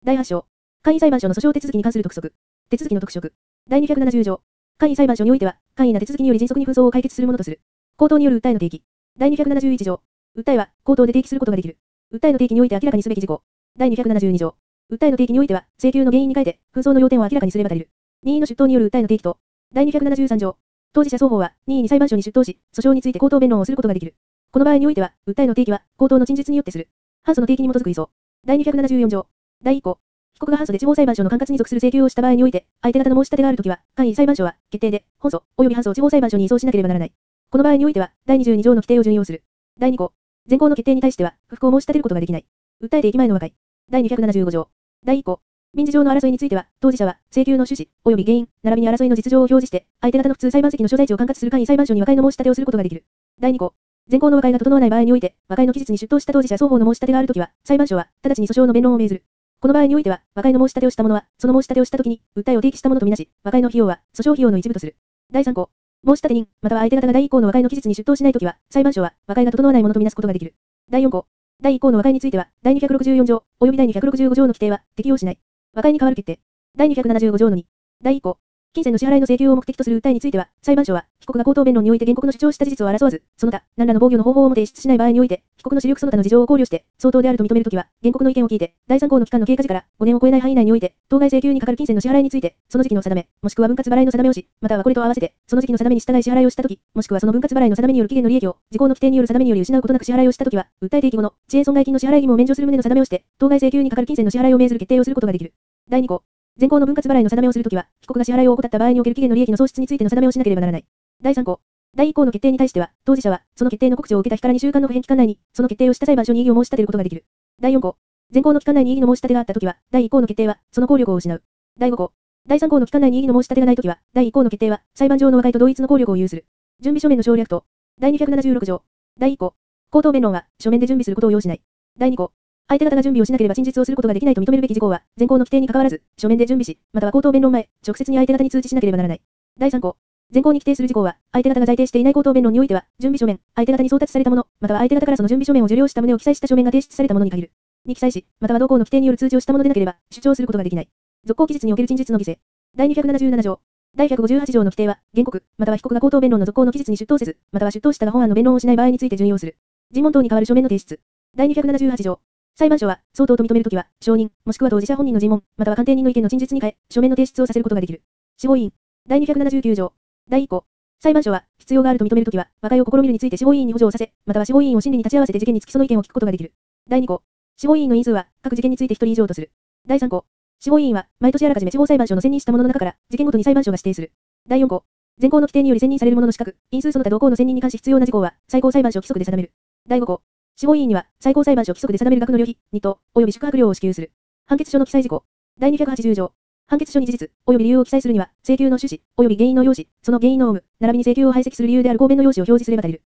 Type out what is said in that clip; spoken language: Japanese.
第8章。簡易裁判所の訴訟手続きに関する督促。手続きの特色。第270条。簡易裁判所においては、簡易な手続きにより迅速に紛争を解決するものとする。口頭による訴えの提起。第271条。訴えは、口頭で提起することができる。訴えの提起において明らかにすべき事項。第272条。訴えの提起においては、請求の原因に変えて、紛争の要点を明らかにすれば足りる。任意の出頭による訴えの提起と。第273条。当事者双方は、任意に裁判所に出頭し、訴訟について口頭弁論をすることができる。この場合においては、訴えの提起は、口頭の陳述によってする。反訴の提起に基づく移送。第274条。第1項。被告が反訴で地方裁判所の管轄に属する請求をした場合において、相手方の申し立てがあるときは、簡易裁判所は、決定で、本訴、及び反訴を地方裁判所に移送しなければならない。この場合においては、第22条の規定を準用する。第2項。前項の決定に対しては、不服を申し立てることができない。訴え提起前の和解。第275条。第1項。民事上の争いについては、当事者は、請求の趣旨、及び原因、並びに争いの実情を表示して、相手方の普通裁判席の所在地を管轄する簡易裁判所に和解の申し立てをすることができる。第2項。前項の和解が整わない場合において、和解の期日に出頭した当事者双方の申し立てがあるときは、裁判所は、直ちに訴訟の弁論を命ずる。この場合においては、和解の申し立てをした者は、その申し立てをしたときに、訴えを提起したものとみなし、和解の費用は、訴訟費用の一部とする。第3項。申し立て人、または相手方が第1項の和解の期日に出頭しないときは、裁判所は、和解が整わないものとみなすことができる。第4項。第1項の和解については、第264条、及び第265条の規定は、適用しない。和解に代わる決定。第275条の2。第1項。金銭の支払いの請求を目的とする訴えについては、裁判所は、被告が口頭弁論において原告の主張した事実を争わず、その他、何らの防御の方法をも提出しない場合において、被告の視力その他の事情を考慮して、相当であると認めるときは、原告の意見を聞いて、第3項の期間の経過時から5年を超えない範囲内において、当該請求にかかる金銭の支払いについて、その時期の定め、もしくは分割払いの定めをし、またはこれと合わせて、その時期の定めに従い支払いをしたとき、もしくはその分割払いの定めによる期限の利益を、時効の規定による定めにより失うことなく支払いをしたときは、訴え提起後の遅延損害金の支払い義務を免除する旨の定めをして、当該請求にかかる金銭の支払いを命ずる決定をすることができる。第2項。前項の分割払いの定めをするときは、被告が支払いを怠った場合における期限の利益の喪失についての定めをしなければならない。第3項。第1項の決定に対しては、当事者は、その決定の告知を受けた日から2週間の不返期間内に、その決定をした裁判所に異議を申し立てることができる。第4項。前項の期間内に異議の申し立てがあったときは、第1項の決定は、その効力を失う。第5項。第3項の期間内に異議の申し立てがないときは、第1項の決定は、裁判上の和解と同一の効力を有する。準備書面の省略と。第276条。第1項。口頭弁論は、書面で準備することを要しない。第2項。相手方が準備をしなければ陳述をすることができないと認めるべき事項は、前項の規定に関わらず、書面で準備し、または口頭弁論前、直接に相手方に通知しなければならない。第3項。前項に規定する事項は、相手方が在定していない口頭弁論においては、準備書面、相手方に送達されたもの、または相手方からその準備書面を受領した旨を記載した書面が提出されたものに限る。に記載し、または同項の規定による通知をしたものでなければ、主張することができない。続行期日における陳述の犠牲。第277条。第158条の規定は、原告、または被告が口頭弁論の続行の期日に出頭せず、または出頭したが本案の弁論をしない場合について準用する。尋問等に代わる書面の提出。第278条。裁判所は、相当と認めるときは、証人、もしくは当事者本人の尋問、または鑑定人の意見の陳述に変え、書面の提出をさせることができる。司法委員。第279条。第1項。裁判所は、必要があると認めるときは、和解を試みるについて司法委員に補助をさせ、または司法委員を審理に立ち会わせて事件につきその意見を聞くことができる。第2項。司法委員の員数は、各事件について1人以上とする。第3項。司法委員は、毎年あらかじめ地方裁判所の選任したものの中から、事件ごとに裁判所が指定する。第4項。前項の規定により選任されるものの資格、因数その他同項の選任に関し必要な事項は、最高裁判所規則で定める。第5項。司法委員には、最高裁判所規則で定める額の旅費、日当、及び宿泊料を支給する。判決書の記載事項。第280条。判決書に事実、及び理由を記載するには、請求の趣旨、及び原因の要旨、その原因の有無、並びに請求を排斥する理由である公弁の要旨を表示すれば足りる。